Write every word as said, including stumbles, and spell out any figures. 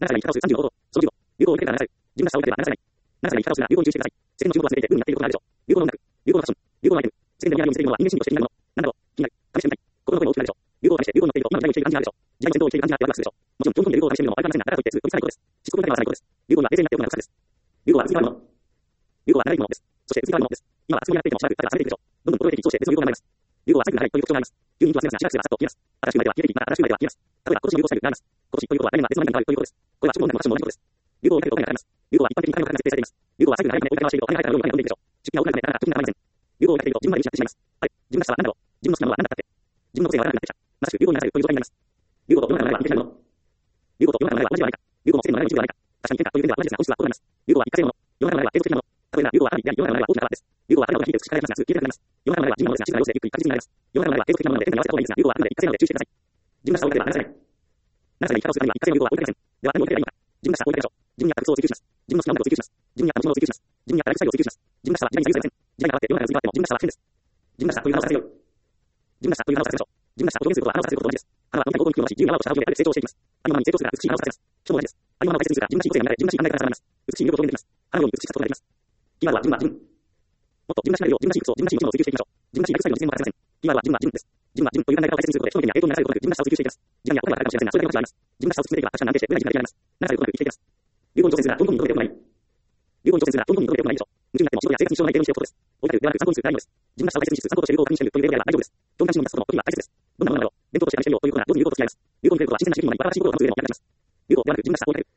ななさいに生き方をするさんじゅうのこと。そのじゅうご。流行を入れてからななさい。自分が下を受けてはななさいななさいに生き方をするな。流行に注意してください。世間の注目を集めていて、運がなっていることがあるでしょう。流行の音楽。流行のファッション。流行のアイテム。世間のリアルを見せているものは人間心理として気になるもの。なんだろう。気になる。試してみたい。心の声も大きくなるでしょう。流行を試して流行に乗っていると、今の時代を生きている感じがあるでしょう。時代の先頭を生きている感じがあってワクワクするでしょう。もちろん、本当に流行を試してみるのも悪くありませんが、だからといってずっと見つからないことです。失速にだけはされないことです。流行には冷静になっておくのが不可です。流行は次からあるもの。流行は長いものです。そして次からあるものです。今は熱くやっていてもしばらく彼は冷めていくでしょう。どんどん衰えていき、そして別の流行が生まれます。流行はサイクルが長いという特徴があります。急に人は集めますが、しばらくすればさっと消えます。新しい生まれは消えていき、また新しい生まれは消えていきます。ただし、今年の流行サイクルがあります。今年ということは来年が別の何かに変わるということです。これは注目の流行が来年は別の何かに変わるということです。これは一般的に海外のファッションの同じことです。流行を見かけるとお金がかかります。流行は一般的に海外から設定されています。流行はサイクルが長いためにお金を回しているとお金が入ったらようにお金を読んでいくでしょう。出費が多くなるためなかなか貯金がありません。流行を見かけると自分まで見失ってしまいます。はい。自分らしさは何だろう。自分の好きなものは何だったって。自分の個性は何だってきた。まさしく流行になさいという状態になります。流行と世の中の流れは似ていないもの。流行と世の中の流れは同じではないか。流行も世間の流れの一部ではないか。確かに変化という点では同じですが、本質は異なります。流行は一過性のもの。世の中の流れは継続的なもの。例えば、流行は花火であり、世の中の流れは大きな川です。流行は花火を聞いて美しく輝きますが、すぐ消えてなくなります。世の中の流れは地味なものですが、静かな様子でゆっくり確実になります。世の中の流れは継続的なものなので、変化に合わせた方がいいですが、流行はあくまで一過性なので注意してください。自分らしさを追いかければななさい。ななさいに生き方をするためには一過性の流行は追いかけません。では何を追いかければいいのか。自分らしさを追いかけましょう。自分に合った服装を追求します。自分の好きな音楽を追求します。自分に合った持ち物を追求します。自分に合ったライフスタイルを追求します。自分らしさは時代に左右されません。時代が変わって世の中が移り変わっても自分らしさは変です。自分らしさという名をさせよう。自分らしさという名をさせましょう。自分らしさを表現することは花をさせることと同じです。花は何かに興奮を伸ばし、自由な泡をした葉を植えて成長していきます。ありのままに成長するから美しい花を咲かせます。人も同じです。ありのままを大切にするから自分らしい個性が見られ、自分らしい考え方が生まれます。美しい魅力を表現できます。花のように美しさとなります。キーワードは自分は自分。もっと自分らしくなれるよう、自分らしい服装、自分らしい持ち物を追求していきましょう。自分らしいライフスタイルの実現も欠かせません。キーワードは自分は自分です。自分は自分という考え方を大切にすることで、人々には影響になされることなく自分らしさを追求していきます。時間やお金はかかるかもしれませんが、それだけの価値があります。自分らしさを進めていけば、確かに安定して無駄に時間がかかります。なさることなく生きていきます。流行に挑戦するなら、どんどん認めておくのがいい。流行に挑戦するなら、どんどん認めておくのがいいでしょう。夢中になっても仕事や生活に支障のない芸能にしておくことです。追いかけるではなく参考にするがいいのです。自分らしさを大切にしつつ、参考として流行を確認してみるというレベルであれば大丈夫です。興味関心を持つことも時には大切です。どんなものなのだろう。伝統として真似してみようということなら、同時に流行と付き合います。流行に触れることは新鮮な刺激にもなり、新しいことを学ぶ上でも役立ちます。流行ではなく自分らしさを追いかける。